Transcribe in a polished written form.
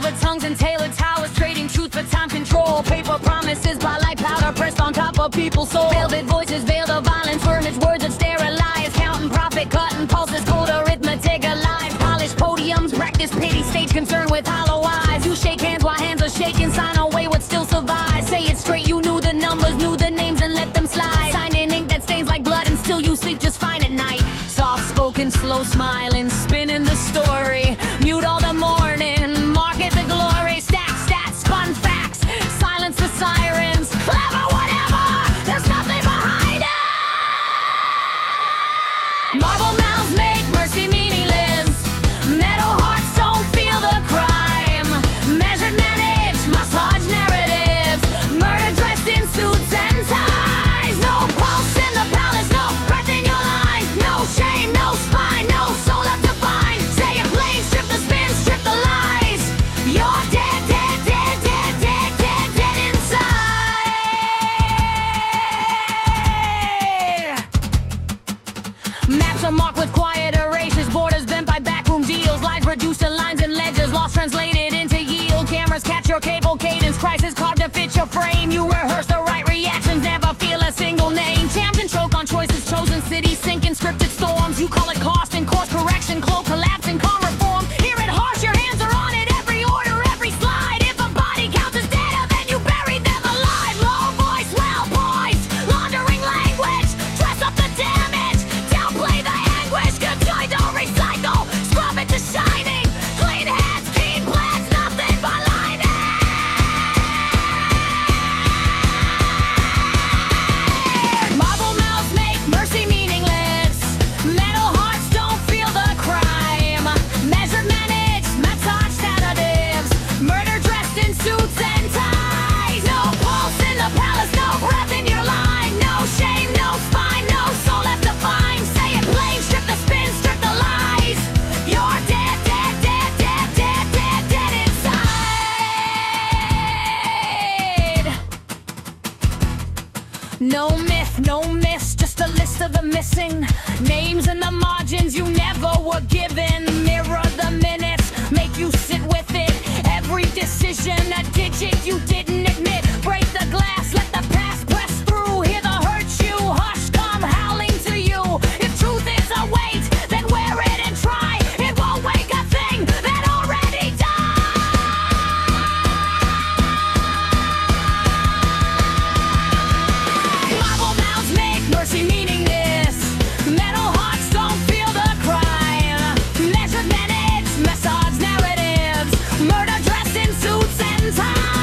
silver tongues and tailored towers, trading truth for time control. Paper promises by light powder pressed on top of people's souls. Velvet voices veiled of violence, furnished words that sterilize, counting profit, cutting pulses, cold arithmetic alive. Polished podiums, practice pity, stage concern with hollow eyes. You shake hands while hands are shaking, sign away what still survives. Say it straight, you knew the numbers, knew the names, and let them slide. Sign in ink that stains like blood, and still you sleep just fine at night. Soft spoken, slow smiling, spinning the story. Mute all the morning, market the glory. Stats, stats, fun facts, silence the sirens. Clever, whatever, there's nothing behind it. Marble mouths make mercy meaningless. Metal hearts don't feel the crime. Measured, managed, massage narratives. Murder dressed in suits and ties. No pulse in the palace, no breath in your line. No shame, no spine, no soul left to find. Say it plain, strip the spin, strip the lies. You're dead, dead, dead, dead, dead, dead, dead inside. Maps are marked with quiet erasures, borders bent by backroom deals. Lies reduced to lines and ledgers, lost translated into yield. Cameras catch your cable cadence, crisis carved to fit your frame. You rehearse the right reactions, never feel a single name. Champs and choke on choices, chosen cities sink in scripted storms. You call it cost and course correction, cloak collapse and calm reform. Hear it harsh, your hands are on it, every order, every slide. If a body counts as dead, then you buried them alive. Low voice, well poised, laundering language. Dress up the damage, downplay the anguish. Good joy, don't recycle, scrub it to shining. Clean hands, keen plans, nothing but lining. Marble mouths make mercy meaningless. Metal hearts don't feel the crime. Measured, managed, massage sedatives. Murder dressed in suits and ties. No pulse in the palace, no breath in your line. No shame, no spine, no soul left to find. Say it plain, strip the spin, strip the lies. You're dead, dead, dead, dead, dead, dead, dead inside. No myth, no miss, just a list of the missing names in the margins you never were given. Mirror the minutes, make you sit with it. Every decision, a digit you didn't admit. Break the glass, let the past press through. Hear the hurt you, hush, come howling to you. If truth is a weight, then wear it and try. It won't wake a thing that already died. Marble mouths make mercy meaningless. Metal hearts don't feel the crime. Measured, managed, massage narratives. Murder dressed in suits and ties.